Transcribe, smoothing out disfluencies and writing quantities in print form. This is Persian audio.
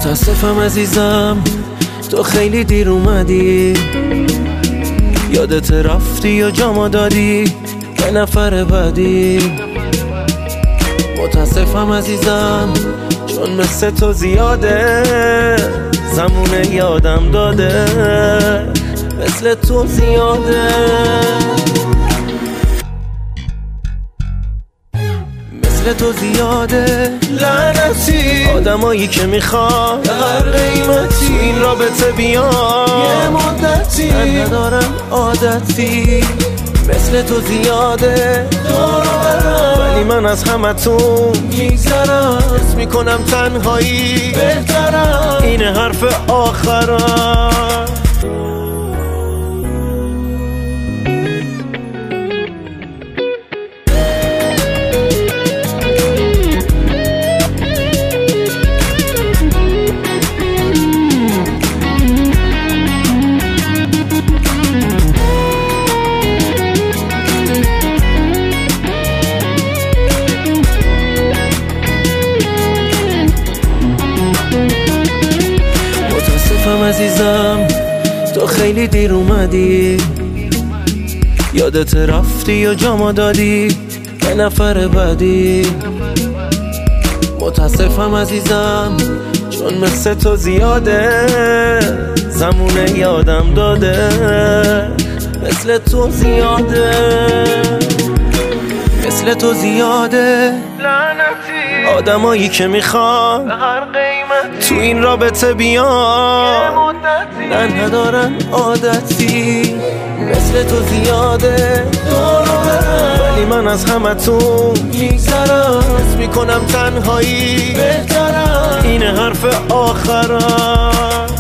متاسفم عزیزم تو خیلی دیر اومدی، یادت رفتی و جامو دادی به نفر بعدی. متاسفم عزیزم چون مثل تو زیاده زمونه یادم داده، مثل تو زیاده، مثل تو زیاده. لعنتی آدمایی که میخوان به هر قیمتی این رابطه بیان، یه مدتی من ندارم عادتی. مثل تو زیاده ولی من از همتون میگذرم، حس میکنم تنهایی بهترم، این حرف آخرم. عزیزم تو خیلی دیر اومدی، یادت رفتی و جامو دادی به نفر بعدی. متاسفم عزیزم چون مثل تو زیاده زمونه یادم داده، مثل تو زیاده، مثل تو زیاده. لعنتی آدمایی که میخوان به هر قیمت تو این رابطه بیان، من ندارن عادتی. مثل تو زیاده ولی من از همتون میگذرم، حس میکنم تنهایی بهترم، این حرف آخرم.